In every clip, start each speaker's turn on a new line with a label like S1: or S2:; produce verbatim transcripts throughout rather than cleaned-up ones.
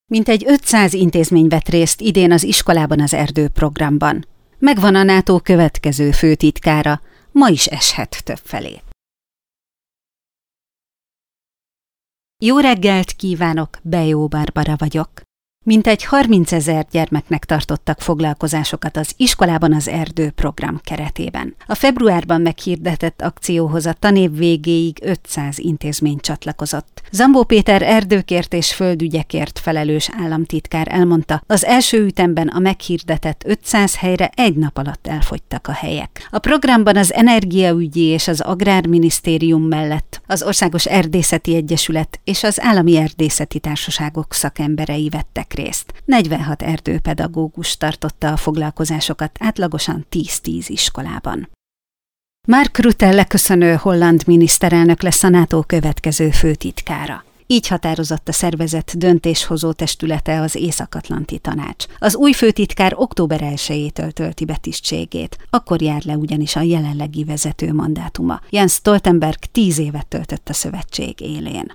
S1: Mintegy ötszáz intézmény vett részt idén az Iskolában az erdő programban. Megvan a NATO következő főtitkára, ma is eshet többfelé. Jó reggelt kívánok, Bejó Barbara vagyok. Mintegy harmincezer gyermeknek tartottak foglalkozásokat az Iskolában az erdő program keretében. A februárban meghirdetett akcióhoz a tanév végéig ötszáz intézmény csatlakozott. Zambó Péter erdőkért és földügyekért felelős államtitkár elmondta, az első ütemben a meghirdetett ötszáz helyre egy nap alatt elfogytak a helyek. A programban az Energiaügyi és az Agrárminisztérium mellett az Országos Erdészeti Egyesület és az Állami Erdészeti Társaságok szakemberei vettek részt. negyvenhat erdőpedagógus tartotta a foglalkozásokat átlagosan tíz-tíz iskolában. Mark Rutte leköszönő holland miniszterelnök lesz a NATO következő főtitkára. Így határozott a szervezet döntéshozó testülete, az Észak-Atlanti Tanács. Az új főtitkár október elsejétől tölti be tisztségét, akkor jár le ugyanis a jelenlegi vezető mandátuma. Jens Stoltenberg tíz évet töltött a szövetség élén.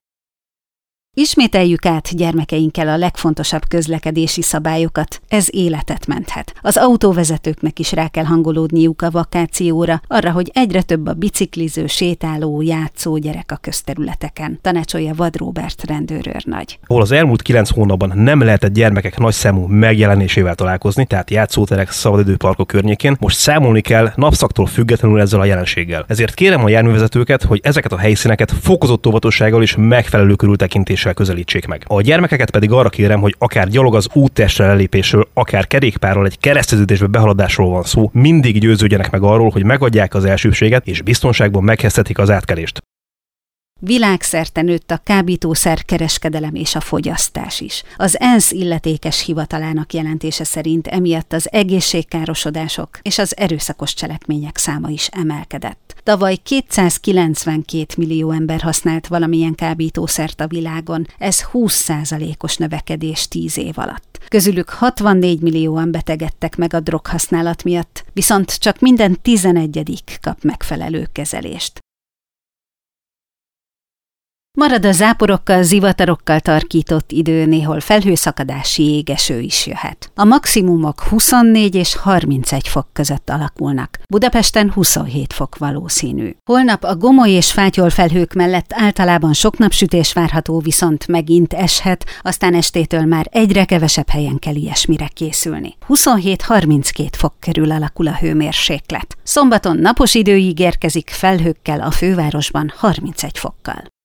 S1: Ismételjük át gyermekeinkkel a legfontosabb közlekedési szabályokat, ez életet menthet. Az autóvezetőknek is rá kell hangolódniuk a vakációra, arra, hogy egyre több a bicikliző, sétáló, játszó gyerek a közterületeken, tanácsolja Vad Róbert rendőrőrnagy.
S2: Ahol az elmúlt kilenc hónapban nem lehetett gyermekek nagyszámú megjelenésével találkozni, tehát játszóterek, szabadidőparkok környékén, most számolni kell napszaktól függetlenül ezzel a jelenséggel. Ezért kérem a járművezetőket, hogy ezeket a helyszíneket fokozott óvatossággal és megfelelő körültekintéssel közelítsék meg. A gyermekeket pedig arra kérem, hogy akár gyalog az úttestre lelépésről, akár kerékpárral egy kereszteződésbe behaladásról van szó, mindig győződjenek meg arról, hogy megadják az elsőbséget és biztonságban megkezdhetik az átkelést.
S1: Világszerte nőtt a kábítószer kereskedelem és a fogyasztás is. Az ENSZ illetékes hivatalának jelentése szerint emiatt az egészségkárosodások és az erőszakos cselekmények száma is emelkedett. Tavaly kétszázkilencvenkét millió ember használt valamilyen kábítószert a világon, ez húsz százalékos növekedés tíz év alatt. Közülük hatvannégy millióan betegedtek meg a droghasználat miatt, viszont csak minden tizenegyedik kap megfelelő kezelést. Marad a záporokkal, zivatarokkal tarkított idő, néhol felhőszakadási jégeső is jöhet. A maximumok huszonnégy és harmincegy fok között alakulnak. Budapesten huszonhét fok valószínű. Holnap a gomoly és fátyol felhők mellett általában sok napsütés várható, viszont megint eshet, aztán estétől már egyre kevesebb helyen kell ilyesmire készülni. huszonhét-harminckét fok körül alakul a hőmérséklet. Szombaton napos idő ígérkezik, felhőkkel, a fővárosban harmincegy fokkal.